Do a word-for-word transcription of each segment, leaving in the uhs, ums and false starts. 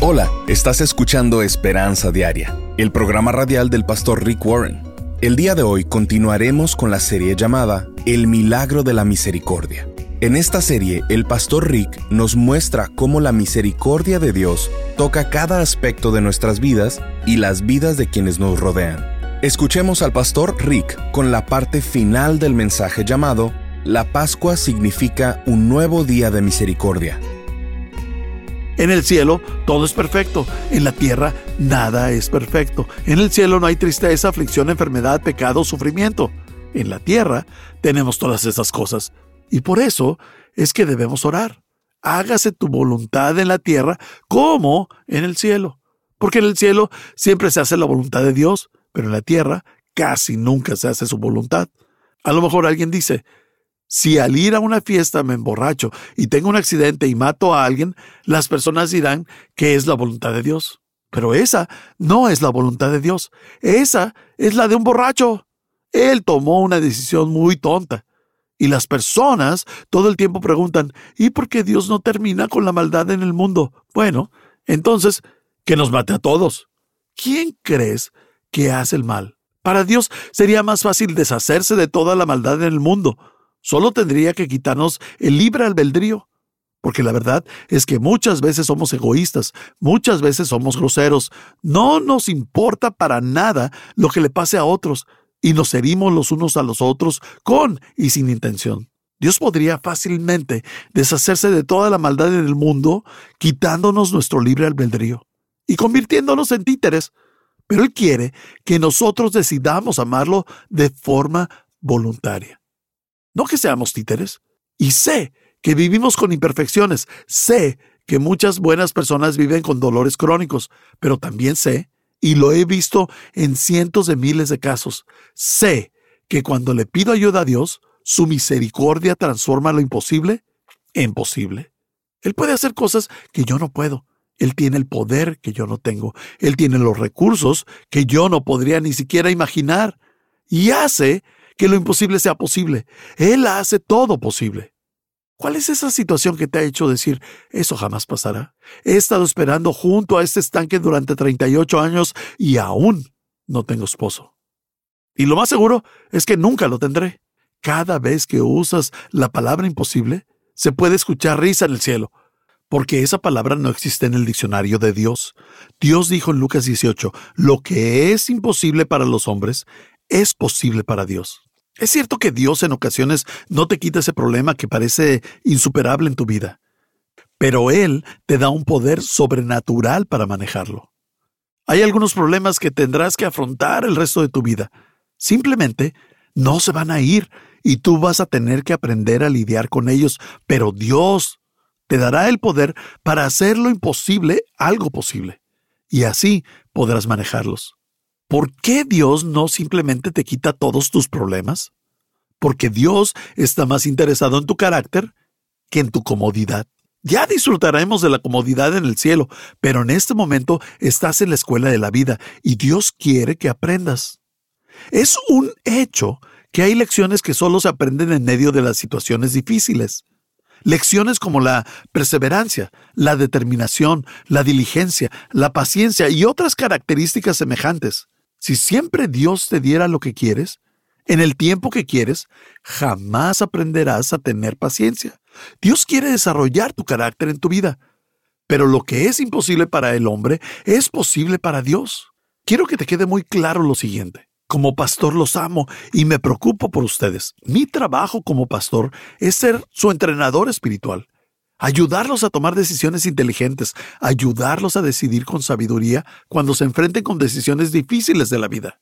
Hola, estás escuchando Esperanza Diaria, el programa radial del pastor Rick Warren. El día de hoy continuaremos con la serie llamada El Milagro de la Misericordia. En esta serie, el pastor Rick nos muestra cómo la misericordia de Dios toca cada aspecto de nuestras vidas y las vidas de quienes nos rodean. Escuchemos al pastor Rick con la parte final del mensaje llamado La Pascua significa un nuevo día de misericordia. En el cielo todo es perfecto, en la tierra nada es perfecto. En el cielo no hay tristeza, aflicción, enfermedad, pecado, sufrimiento. En la tierra tenemos todas esas cosas. Y por eso es que debemos orar. Hágase tu voluntad en la tierra como en el cielo. Porque en el cielo siempre se hace la voluntad de Dios, pero en la tierra casi nunca se hace su voluntad. A lo mejor alguien dice, si al ir a una fiesta me emborracho y tengo un accidente y mato a alguien, las personas dirán que es la voluntad de Dios. Pero esa no es la voluntad de Dios. Esa es la de un borracho. Él tomó una decisión muy tonta. Y las personas todo el tiempo preguntan, ¿y por qué Dios no termina con la maldad en el mundo? Bueno, entonces, que nos mate a todos. ¿Quién crees que hace el mal? Para Dios sería más fácil deshacerse de toda la maldad en el mundo. Solo tendría que quitarnos el libre albedrío. Porque la verdad es que muchas veces somos egoístas, muchas veces somos groseros. No nos importa para nada lo que le pase a otros y nos herimos los unos a los otros con y sin intención. Dios podría fácilmente deshacerse de toda la maldad en el mundo quitándonos nuestro libre albedrío y convirtiéndonos en títeres. Pero Él quiere que nosotros decidamos amarlo de forma voluntaria. No que seamos títeres. Y sé que vivimos con imperfecciones. Sé que muchas buenas personas viven con dolores crónicos. Pero también sé, y lo he visto en cientos de miles de casos, sé que cuando le pido ayuda a Dios, su misericordia transforma lo imposible en posible. Él puede hacer cosas que yo no puedo. Él tiene el poder que yo no tengo. Él tiene los recursos que yo no podría ni siquiera imaginar. Y hace que lo imposible sea posible. Él hace todo posible. ¿Cuál es esa situación que te ha hecho decir, eso jamás pasará? He estado esperando junto a este estanque durante treinta y ocho años y aún no tengo esposo. Y lo más seguro es que nunca lo tendré. Cada vez que usas la palabra imposible, se puede escuchar risa en el cielo, porque esa palabra no existe en el diccionario de Dios. Dios dijo en Lucas dieciocho, lo que es imposible para los hombres es posible para Dios. Es cierto que Dios en ocasiones no te quita ese problema que parece insuperable en tu vida, pero Él te da un poder sobrenatural para manejarlo. Hay algunos problemas que tendrás que afrontar el resto de tu vida. Simplemente no se van a ir y tú vas a tener que aprender a lidiar con ellos, pero Dios te dará el poder para hacer lo imposible algo posible, y así podrás manejarlos. ¿Por qué Dios no simplemente te quita todos tus problemas? Porque Dios está más interesado en tu carácter que en tu comodidad. Ya disfrutaremos de la comodidad en el cielo, pero en este momento estás en la escuela de la vida y Dios quiere que aprendas. Es un hecho que hay lecciones que solo se aprenden en medio de las situaciones difíciles. Lecciones como la perseverancia, la determinación, la diligencia, la paciencia y otras características semejantes. Si siempre Dios te diera lo que quieres, en el tiempo que quieres, jamás aprenderás a tener paciencia. Dios quiere desarrollar tu carácter en tu vida, pero lo que es imposible para el hombre es posible para Dios. Quiero que te quede muy claro lo siguiente. Como pastor los amo y me preocupo por ustedes. Mi trabajo como pastor es ser su entrenador espiritual. Ayudarlos a tomar decisiones inteligentes, ayudarlos a decidir con sabiduría cuando se enfrenten con decisiones difíciles de la vida.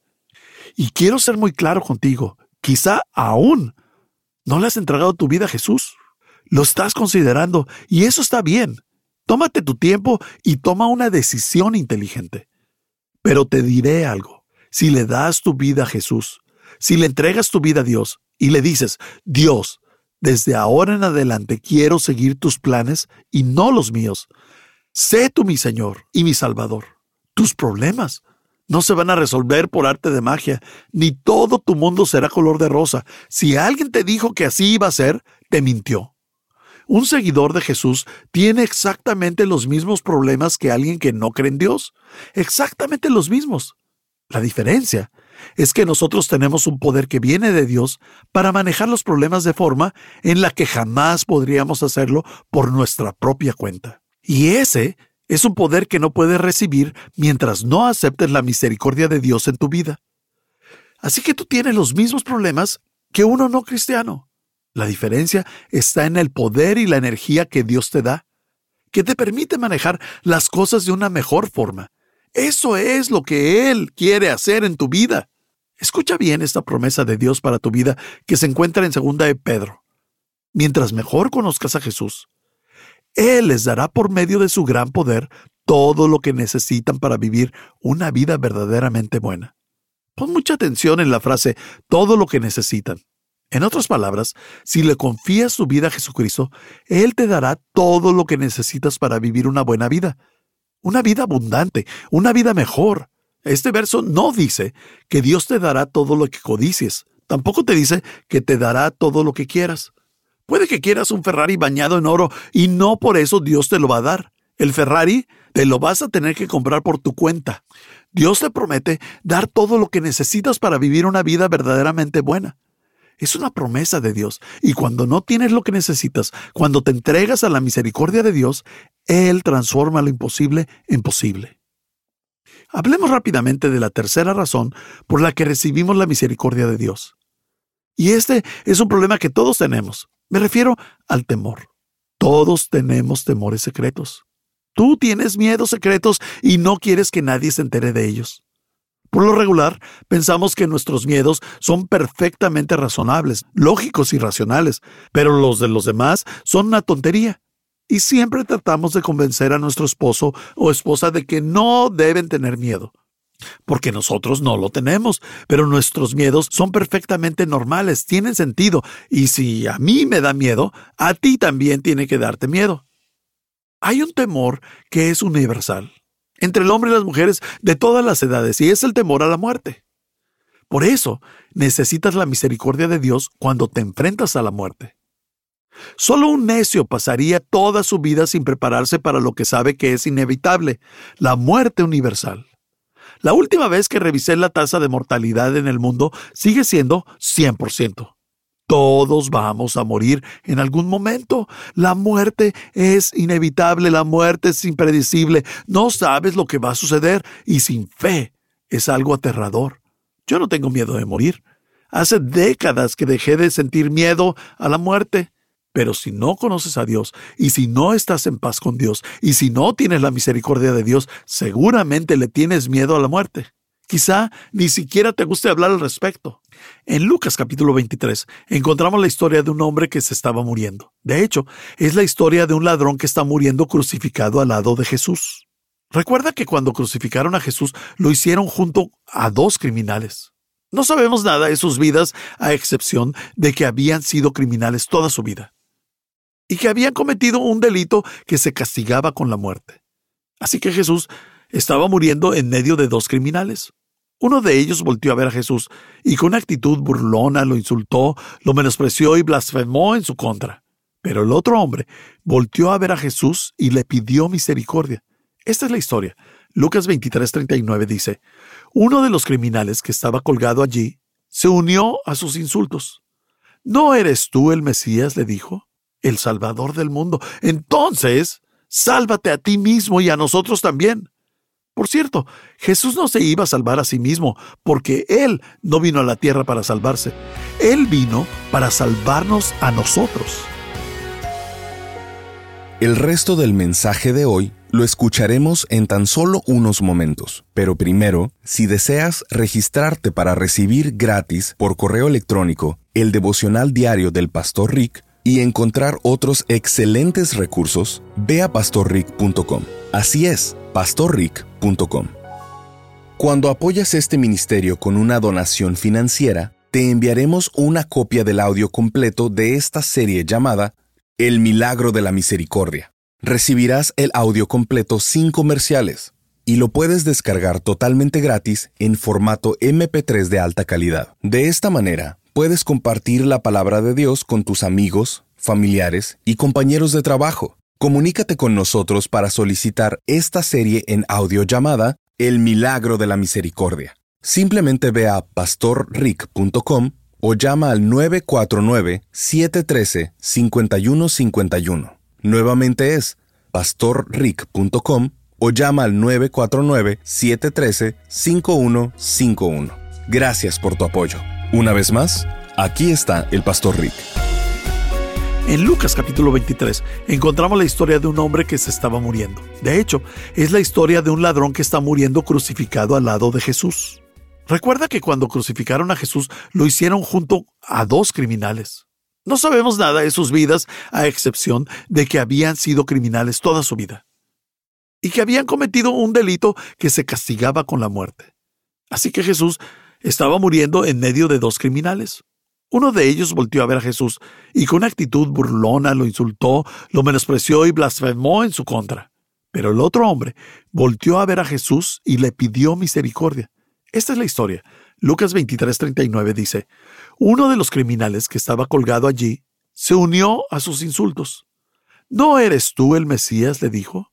Y quiero ser muy claro contigo, quizá aún no le has entregado tu vida a Jesús. Lo estás considerando y eso está bien. Tómate tu tiempo y toma una decisión inteligente. Pero te diré algo, si le das tu vida a Jesús, si le entregas tu vida a Dios y le dices, Dios, desde ahora en adelante quiero seguir tus planes y no los míos. Sé tú mi Señor y mi Salvador. Tus problemas no se van a resolver por arte de magia, ni todo tu mundo será color de rosa. Si alguien te dijo que así iba a ser, te mintió. Un seguidor de Jesús tiene exactamente los mismos problemas que alguien que no cree en Dios. Exactamente los mismos. La diferencia es que nosotros tenemos un poder que viene de Dios para manejar los problemas de forma en la que jamás podríamos hacerlo por nuestra propia cuenta. Y ese es un poder que no puedes recibir mientras no aceptes la misericordia de Dios en tu vida. Así que tú tienes los mismos problemas que uno no cristiano. La diferencia está en el poder y la energía que Dios te da, que te permite manejar las cosas de una mejor forma. Eso es lo que Él quiere hacer en tu vida. Escucha bien esta promesa de Dios para tu vida que se encuentra en segunda de Pedro. Mientras mejor conozcas a Jesús, Él les dará por medio de su gran poder todo lo que necesitan para vivir una vida verdaderamente buena. Pon mucha atención en la frase todo lo que necesitan. En otras palabras, si le confías tu vida a Jesucristo, Él te dará todo lo que necesitas para vivir una buena vida. Una vida abundante, una vida mejor. Este verso no dice que Dios te dará todo lo que codicies. Tampoco te dice que te dará todo lo que quieras. Puede que quieras un Ferrari bañado en oro y no por eso Dios te lo va a dar. El Ferrari te lo vas a tener que comprar por tu cuenta. Dios te promete dar todo lo que necesitas para vivir una vida verdaderamente buena. Es una promesa de Dios, y cuando no tienes lo que necesitas, cuando te entregas a la misericordia de Dios, Él transforma lo imposible en posible. Hablemos rápidamente de la tercera razón por la que recibimos la misericordia de Dios. Y este es un problema que todos tenemos. Me refiero al temor. Todos tenemos temores secretos. Tú tienes miedos secretos y no quieres que nadie se entere de ellos. Por lo regular, pensamos que nuestros miedos son perfectamente razonables, lógicos y racionales, pero los de los demás son una tontería. Y siempre tratamos de convencer a nuestro esposo o esposa de que no deben tener miedo. Porque nosotros no lo tenemos, pero nuestros miedos son perfectamente normales, tienen sentido. Y si a mí me da miedo, a ti también tiene que darte miedo. Hay un temor que es universal entre el hombre y las mujeres de todas las edades, y es el temor a la muerte. Por eso, necesitas la misericordia de Dios cuando te enfrentas a la muerte. Solo un necio pasaría toda su vida sin prepararse para lo que sabe que es inevitable, la muerte universal. La última vez que revisé la tasa de mortalidad en el mundo sigue siendo cien por ciento. Todos vamos a morir en algún momento. La muerte es inevitable, la muerte es impredecible. No sabes lo que va a suceder y sin fe es algo aterrador. Yo no tengo miedo de morir. Hace décadas que dejé de sentir miedo a la muerte. Pero si no conoces a Dios y si no estás en paz con Dios y si no tienes la misericordia de Dios, seguramente le tienes miedo a la muerte. Quizá ni siquiera te guste hablar al respecto. En Lucas capítulo veintitrés encontramos la historia de un hombre que se estaba muriendo. De hecho, es la historia de un ladrón que está muriendo crucificado al lado de Jesús. Recuerda que cuando crucificaron a Jesús, lo hicieron junto a dos criminales. No sabemos nada de sus vidas, a excepción de que habían sido criminales toda su vida y que habían cometido un delito que se castigaba con la muerte. Así que Jesús estaba muriendo en medio de dos criminales. Uno de ellos volteó a ver a Jesús y con una actitud burlona lo insultó, lo menospreció y blasfemó en su contra. Pero el otro hombre volteó a ver a Jesús y le pidió misericordia. Esta es la historia. Lucas veintitrés treinta y nueve dice: uno de los criminales que estaba colgado allí se unió a sus insultos. ¿No eres tú el Mesías?, le dijo, el Salvador del mundo. Entonces, sálvate a ti mismo y a nosotros también. Por cierto, Jesús no se iba a salvar a sí mismo, porque Él no vino a la tierra para salvarse. Él vino para salvarnos a nosotros. El resto del mensaje de hoy lo escucharemos en tan solo unos momentos. Pero primero, si deseas registrarte para recibir gratis por correo electrónico el devocional diario del Pastor Rick y encontrar otros excelentes recursos, ve a pastor rick punto com. Así es, pastor rick punto com. Cuando apoyas este ministerio con una donación financiera, te enviaremos una copia del audio completo de esta serie llamada El Milagro de la Misericordia. Recibirás el audio completo sin comerciales y lo puedes descargar totalmente gratis en formato eme pe tres de alta calidad. De esta manera, puedes compartir la palabra de Dios con tus amigos, familiares y compañeros de trabajo. Comunícate con nosotros para solicitar esta serie en audio llamada El Milagro de la Misericordia. Simplemente ve a pastor rick punto com o llama al nueve cuatro nueve, siete uno tres, cinco uno cinco uno. Nuevamente es pastor rick punto com o llama al nueve cuatro nueve, siete uno tres, cinco uno cinco uno. Gracias por tu apoyo. Una vez más, aquí está el Pastor Rick. En Lucas capítulo veintitrés encontramos la historia de un hombre que se estaba muriendo. De hecho, es la historia de un ladrón que está muriendo crucificado al lado de Jesús. Recuerda que cuando crucificaron a Jesús, lo hicieron junto a dos criminales. No sabemos nada de sus vidas, a excepción de que habían sido criminales toda su vida y que habían cometido un delito que se castigaba con la muerte. Así que Jesús estaba muriendo en medio de dos criminales. Uno de ellos volteó a ver a Jesús y con una actitud burlona lo insultó, lo menospreció y blasfemó en su contra. Pero el otro hombre volteó a ver a Jesús y le pidió misericordia. Esta es la historia. Lucas veintitrés treinta y nueve dice: uno de los criminales que estaba colgado allí se unió a sus insultos. ¿No eres tú el Mesías?, le dijo.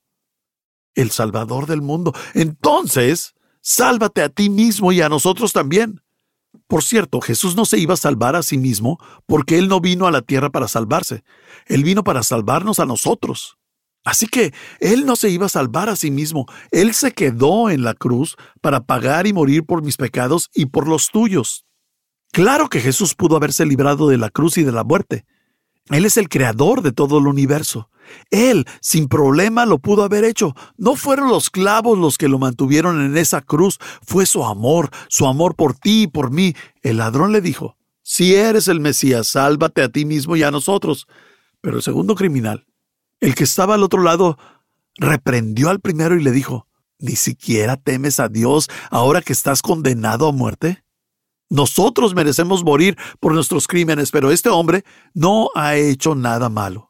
El Salvador del mundo. Entonces, sálvate a ti mismo y a nosotros también. Por cierto, Jesús no se iba a salvar a sí mismo porque Él no vino a la tierra para salvarse. Él vino para salvarnos a nosotros. Así que Él no se iba a salvar a sí mismo. Él se quedó en la cruz para pagar y morir por mis pecados y por los tuyos. Claro que Jesús pudo haberse librado de la cruz y de la muerte. Él es el creador de todo el universo. Él, sin problema, lo pudo haber hecho. No fueron los clavos los que lo mantuvieron en esa cruz. Fue su amor, su amor por ti y por mí. El ladrón le dijo: si eres el Mesías, sálvate a ti mismo y a nosotros. Pero el segundo criminal, el que estaba al otro lado, reprendió al primero y le dijo: ¿ni siquiera temes a Dios ahora que estás condenado a muerte? Nosotros merecemos morir por nuestros crímenes, pero este hombre no ha hecho nada malo.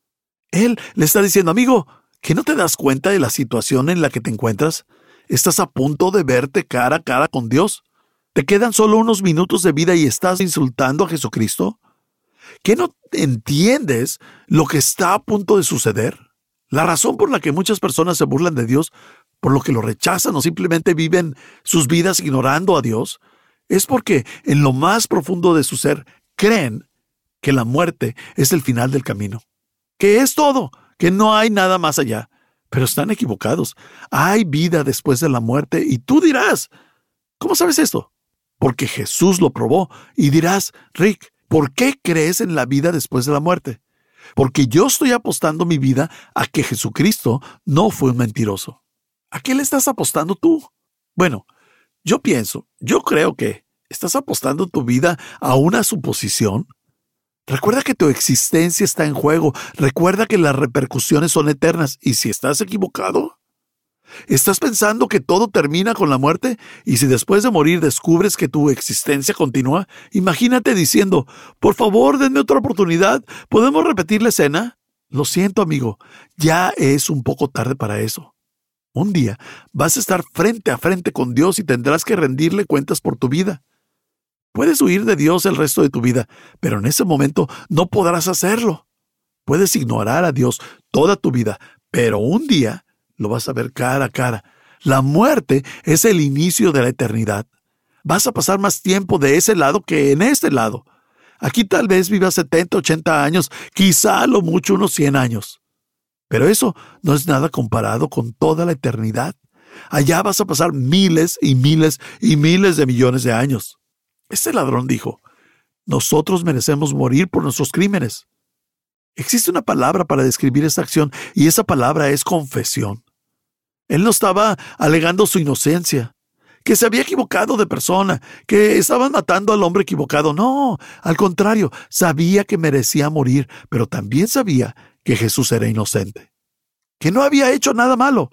Él le está diciendo: amigo, ¿que no te das cuenta de la situación en la que te encuentras? Estás a punto de verte cara a cara con Dios. Te quedan solo unos minutos de vida y estás insultando a Jesucristo. ¿Que no entiendes lo que está a punto de suceder? La razón por la que muchas personas se burlan de Dios, por lo que lo rechazan o simplemente viven sus vidas ignorando a Dios, es porque en lo más profundo de su ser creen que la muerte es el final del camino, que es todo, que no hay nada más allá. Pero están equivocados. Hay vida después de la muerte y tú dirás: ¿cómo sabes esto? Porque Jesús lo probó. Y dirás: Rick, ¿por qué crees en la vida después de la muerte? Porque yo estoy apostando mi vida a que Jesucristo no fue un mentiroso. ¿A qué le estás apostando tú? Bueno, yo pienso, yo creo que estás apostando tu vida a una suposición. Recuerda que tu existencia está en juego. Recuerda que las repercusiones son eternas. Y si estás equivocado, ¿estás pensando que todo termina con la muerte? Y si después de morir descubres que tu existencia continúa, imagínate diciendo: por favor, denme otra oportunidad. ¿Podemos repetir la escena? Lo siento, amigo. Ya es un poco tarde para eso. Un día vas a estar frente a frente con Dios y tendrás que rendirle cuentas por tu vida. Puedes huir de Dios el resto de tu vida, pero en ese momento no podrás hacerlo. Puedes ignorar a Dios toda tu vida, pero un día lo vas a ver cara a cara. La muerte es el inicio de la eternidad. Vas a pasar más tiempo de ese lado que en este lado. Aquí tal vez vivas setenta, ochenta años, quizá a lo mucho unos cien años. Pero eso no es nada comparado con toda la eternidad. Allá vas a pasar miles y miles y miles de millones de años. Este ladrón dijo: nosotros merecemos morir por nuestros crímenes. Existe una palabra para describir esta acción y esa palabra es confesión. Él no estaba alegando su inocencia, que se había equivocado de persona, que estaban matando al hombre equivocado. No, al contrario, sabía que merecía morir, pero también sabía que Jesús era inocente, que no había hecho nada malo.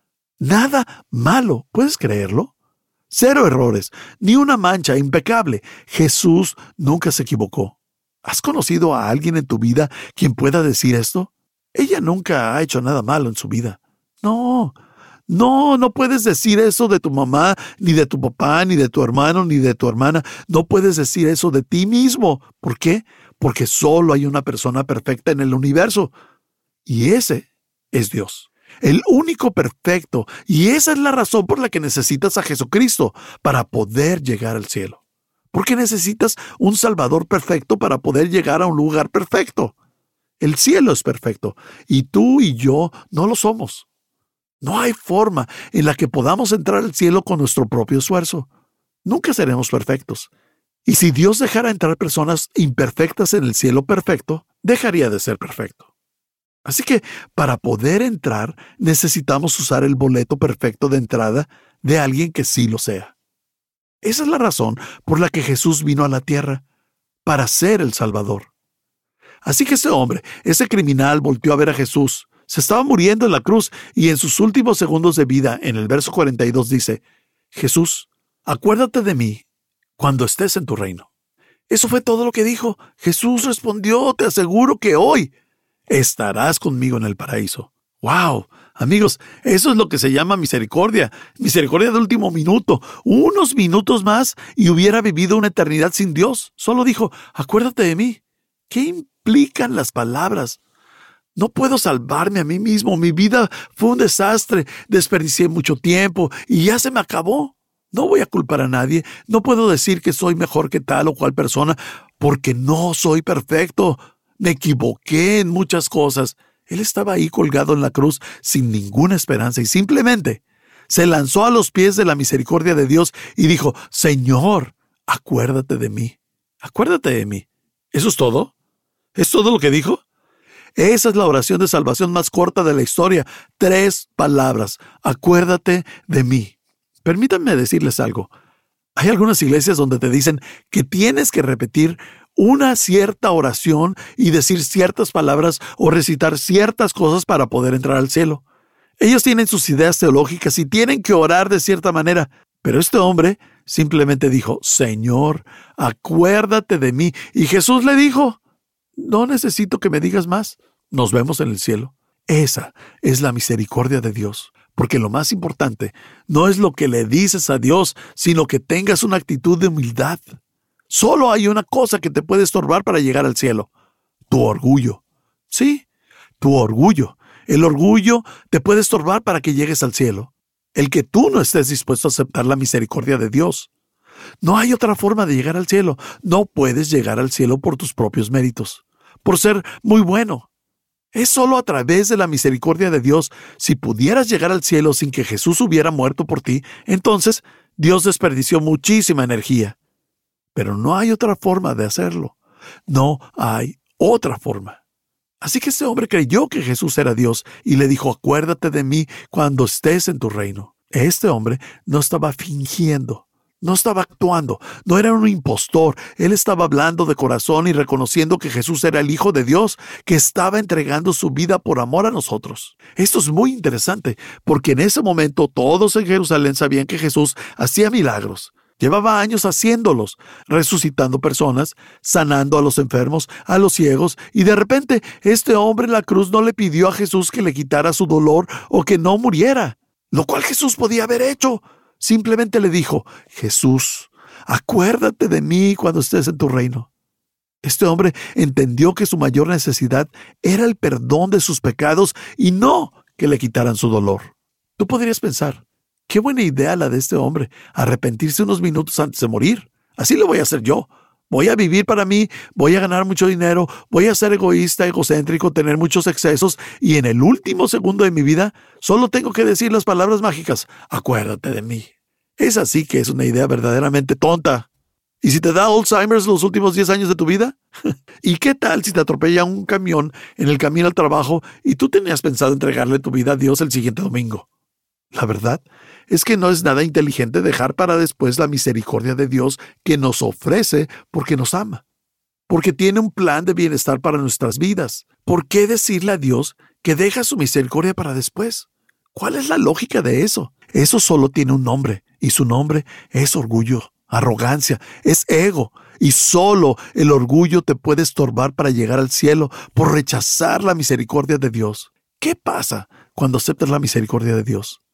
Nada malo, ¿puedes creerlo? Cero errores, ni una mancha, impecable. Jesús nunca se equivocó. ¿Has conocido a alguien en tu vida quien pueda decir esto? Ella nunca ha hecho nada malo en su vida. No, No, no puedes decir eso de tu mamá, ni de tu papá, ni de tu hermano, ni de tu hermana. No puedes decir eso de ti mismo. ¿Por qué? Porque solo hay una persona perfecta en el universo. Y ese es Dios. El único perfecto. Y esa es la razón por la que necesitas a Jesucristo para poder llegar al cielo. Porque necesitas un Salvador perfecto para poder llegar a un lugar perfecto. El cielo es perfecto. Y tú y yo no lo somos. No hay forma en la que podamos entrar al cielo con nuestro propio esfuerzo. Nunca seremos perfectos. Y si Dios dejara entrar personas imperfectas en el cielo perfecto, dejaría de ser perfecto. Así que, para poder entrar, necesitamos usar el boleto perfecto de entrada de alguien que sí lo sea. Esa es la razón por la que Jesús vino a la tierra, para ser el Salvador. Así que ese hombre, ese criminal, volteó a ver a Jesús. Se estaba muriendo en la cruz y en sus últimos segundos de vida, en el verso cuarenta y dos dice, Jesús, acuérdate de mí cuando estés en tu reino. Eso fue todo lo que dijo. Jesús respondió, te aseguro que hoy estarás conmigo en el paraíso. ¡Wow! Amigos, eso es lo que se llama misericordia. Misericordia de último minuto. Unos minutos más y hubiera vivido una eternidad sin Dios. Solo dijo, acuérdate de mí. ¿Qué implican las palabras? No puedo salvarme a mí mismo. Mi vida fue un desastre. Desperdicié mucho tiempo y ya se me acabó. No voy a culpar a nadie. No puedo decir que soy mejor que tal o cual persona porque no soy perfecto. Me equivoqué en muchas cosas. Él estaba ahí colgado en la cruz sin ninguna esperanza y simplemente se lanzó a los pies de la misericordia de Dios y dijo, Señor, acuérdate de mí. Acuérdate de mí. ¿Eso es todo? ¿Es todo lo que dijo? Esa es la oración de salvación más corta de la historia. Tres palabras. Acuérdate de mí. Permítanme decirles algo. Hay algunas iglesias donde te dicen que tienes que repetir una cierta oración y decir ciertas palabras o recitar ciertas cosas para poder entrar al cielo. Ellos tienen sus ideas teológicas y tienen que orar de cierta manera. Pero este hombre simplemente dijo, Señor, acuérdate de mí. Y Jesús le dijo, no necesito que me digas más. Nos vemos en el cielo. Esa es la misericordia de Dios. Porque lo más importante no es lo que le dices a Dios, sino que tengas una actitud de humildad. Solo hay una cosa que te puede estorbar para llegar al cielo. Tu orgullo. Sí, tu orgullo. El orgullo te puede estorbar para que llegues al cielo. El que tú no estés dispuesto a aceptar la misericordia de Dios. No hay otra forma de llegar al cielo. No puedes llegar al cielo por tus propios méritos, por ser muy bueno. Es solo a través de la misericordia de Dios. Si pudieras llegar al cielo sin que Jesús hubiera muerto por ti, entonces Dios desperdició muchísima energía. Pero no hay otra forma de hacerlo. No hay otra forma. Así que este hombre creyó que Jesús era Dios y le dijo, acuérdate de mí cuando estés en tu reino. Este hombre no estaba fingiendo. No estaba actuando, no era un impostor. Él estaba hablando de corazón y reconociendo que Jesús era el Hijo de Dios, que estaba entregando su vida por amor a nosotros. Esto es muy interesante, porque en ese momento todos en Jerusalén sabían que Jesús hacía milagros. Llevaba años haciéndolos, resucitando personas, sanando a los enfermos, a los ciegos, y de repente este hombre en la cruz no le pidió a Jesús que le quitara su dolor o que no muriera, lo cual Jesús podía haber hecho. Simplemente le dijo, Jesús, acuérdate de mí cuando estés en tu reino. Este hombre entendió que su mayor necesidad era el perdón de sus pecados y no que le quitaran su dolor. Tú podrías pensar, qué buena idea la de este hombre, arrepentirse unos minutos antes de morir. Así lo voy a hacer yo. Voy a vivir para mí, voy a ganar mucho dinero, voy a ser egoísta, egocéntrico, tener muchos excesos y en el último segundo de mi vida solo tengo que decir las palabras mágicas, acuérdate de mí. Es así que es una idea verdaderamente tonta. ¿Y si te da Alzheimer's los últimos diez años de tu vida? ¿Y qué tal si te atropella un camión en el camino al trabajo y tú tenías pensado entregarle tu vida a Dios el siguiente domingo? La verdad es que no es nada inteligente dejar para después la misericordia de Dios que nos ofrece porque nos ama, porque tiene un plan de bienestar para nuestras vidas. ¿Por qué decirle a Dios que deja su misericordia para después? ¿Cuál es la lógica de eso? Eso solo tiene un nombre, y su nombre es orgullo, arrogancia, es ego, y solo el orgullo te puede estorbar para llegar al cielo por rechazar la misericordia de Dios. ¿Qué pasa cuando aceptas la misericordia de Dios?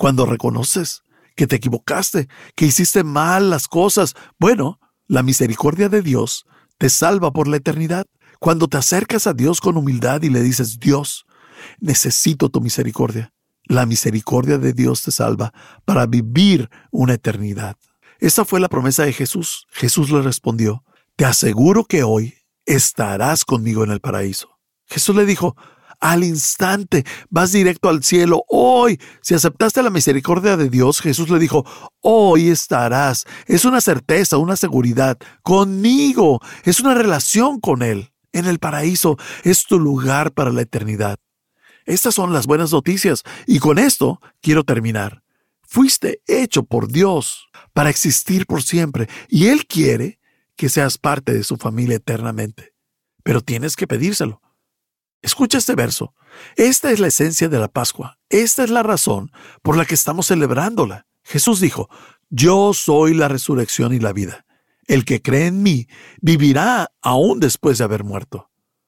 Cuando reconoces que te equivocaste, que hiciste mal las cosas, bueno, la misericordia de Dios te salva por la eternidad. Cuando te acercas a Dios con humildad y le dices, Dios, necesito tu misericordia, la misericordia de Dios te salva para vivir una eternidad. Esa fue la promesa de Jesús. Jesús le respondió, te aseguro que hoy estarás conmigo en el paraíso. Jesús le dijo, al instante vas directo al cielo. Hoy, si aceptaste la misericordia de Dios, Jesús le dijo, hoy estarás. Es una certeza, una seguridad conmigo. Es una relación con Él. En el paraíso es tu lugar para la eternidad. Estas son las buenas noticias y con esto quiero terminar. Fuiste hecho por Dios para existir por siempre y Él quiere que seas parte de su familia eternamente. Pero tienes que pedírselo. Escucha este verso. Esta es la esencia de la Pascua. Esta es la razón por la que estamos celebrándola. Jesús dijo, yo soy la resurrección y la vida. El que cree en mí vivirá aún después de haber muerto.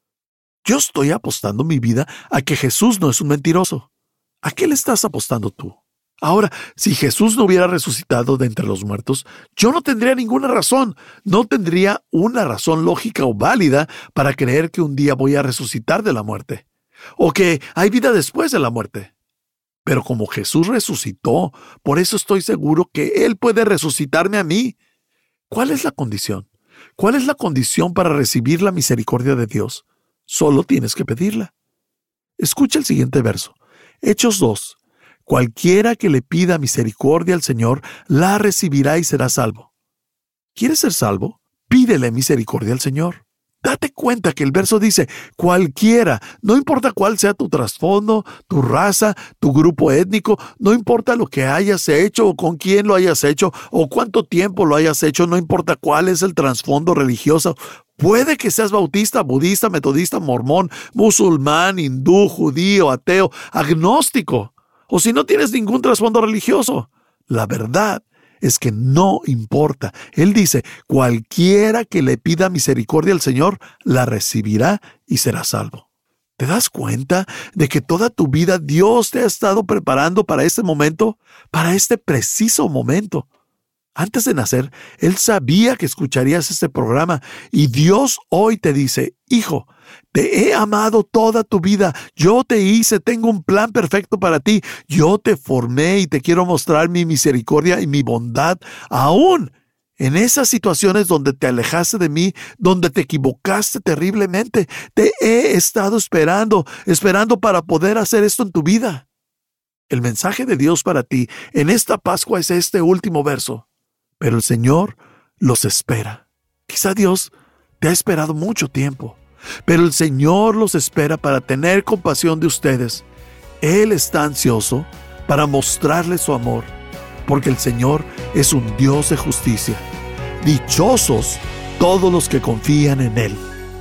Yo estoy apostando mi vida a que Jesús no es un mentiroso. ¿A qué le estás apostando tú? Ahora, si Jesús no hubiera resucitado de entre los muertos, yo no tendría ninguna razón. No tendría una razón lógica o válida para creer que un día voy a resucitar de la muerte. O que hay vida después de la muerte. Pero como Jesús resucitó, por eso estoy seguro que Él puede resucitarme a mí. ¿Cuál es la condición? ¿Cuál es la condición para recibir la misericordia de Dios? Solo tienes que pedirla. Escucha el siguiente verso. Hechos dos. Cualquiera que le pida misericordia al Señor, la recibirá y será salvo. ¿Quieres ser salvo? Pídele misericordia al Señor. Date cuenta que el verso dice, cualquiera, no importa cuál sea tu trasfondo, tu raza, tu grupo étnico, no importa lo que hayas hecho o con quién lo hayas hecho o cuánto tiempo lo hayas hecho, no importa cuál es el trasfondo religioso. Puede que seas bautista, budista, metodista, mormón, musulmán, hindú, judío, ateo, agnóstico, o si no tienes ningún trasfondo religioso. La verdad es que no importa. Él dice, cualquiera que le pida misericordia al Señor, la recibirá y será salvo. ¿Te das cuenta de que toda tu vida Dios te ha estado preparando para este momento? Para este preciso momento. Antes de nacer, Él sabía que escucharías este programa y Dios hoy te dice, hijo, te he amado toda tu vida, yo te hice, tengo un plan perfecto para ti, yo te formé y te quiero mostrar mi misericordia y mi bondad, aún en esas situaciones donde te alejaste de mí, donde te equivocaste terriblemente, te he estado esperando, esperando para poder hacer esto en tu vida. El mensaje de Dios para ti en esta Pascua es este último verso. Pero el Señor los espera. Quizá Dios te ha esperado mucho tiempo, pero el Señor los espera para tener compasión de ustedes. Él está ansioso para mostrarles su amor, porque el Señor es un Dios de justicia. Dichosos todos los que confían en Él.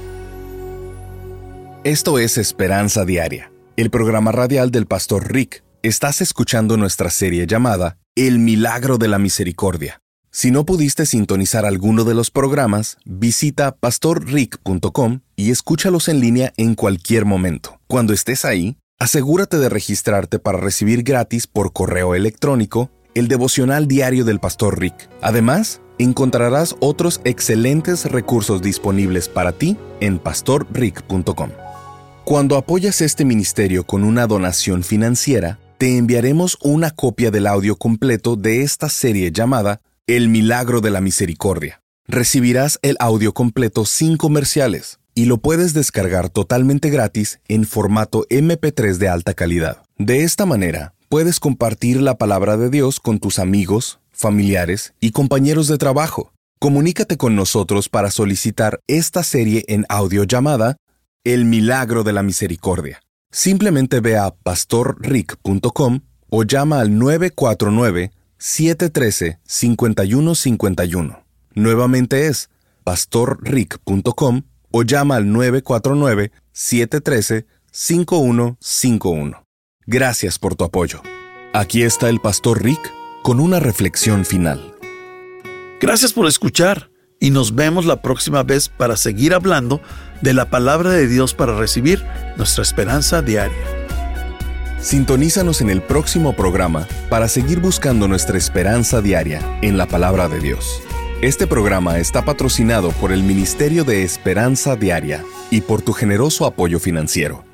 Esto es Esperanza Diaria, el programa radial del Pastor Rick. Estás escuchando nuestra serie llamada El Milagro de la Misericordia. Si no pudiste sintonizar alguno de los programas, visita pastor rick punto com y escúchalos en línea en cualquier momento. Cuando estés ahí, asegúrate de registrarte para recibir gratis por correo electrónico el devocional diario del Pastor Rick. Además, encontrarás otros excelentes recursos disponibles para ti en pastor rick punto com. Cuando apoyas este ministerio con una donación financiera, te enviaremos una copia del audio completo de esta serie llamada El Milagro de la Misericordia. Recibirás el audio completo sin comerciales y lo puedes descargar totalmente gratis en formato eme pe tres de alta calidad. De esta manera, puedes compartir la palabra de Dios con tus amigos, familiares y compañeros de trabajo. Comunícate con nosotros para solicitar esta serie en audio llamada El Milagro de la Misericordia. Simplemente ve a pastor rick punto com o llama al nueve cuatro nueve, siete uno tres, cinco uno cinco uno. Nuevamente es pastor rick punto com o llama al nueve cuatro nueve, siete uno tres, cinco uno cinco uno. Gracias por tu apoyo. Aquí está el Pastor Rick con una reflexión final. Gracias por escuchar y nos vemos la próxima vez para seguir hablando de la palabra de Dios para recibir nuestra esperanza diaria. Sintonízanos en el próximo programa para seguir buscando nuestra esperanza diaria en la palabra de Dios. Este programa está patrocinado por el Ministerio de Esperanza Diaria y por tu generoso apoyo financiero.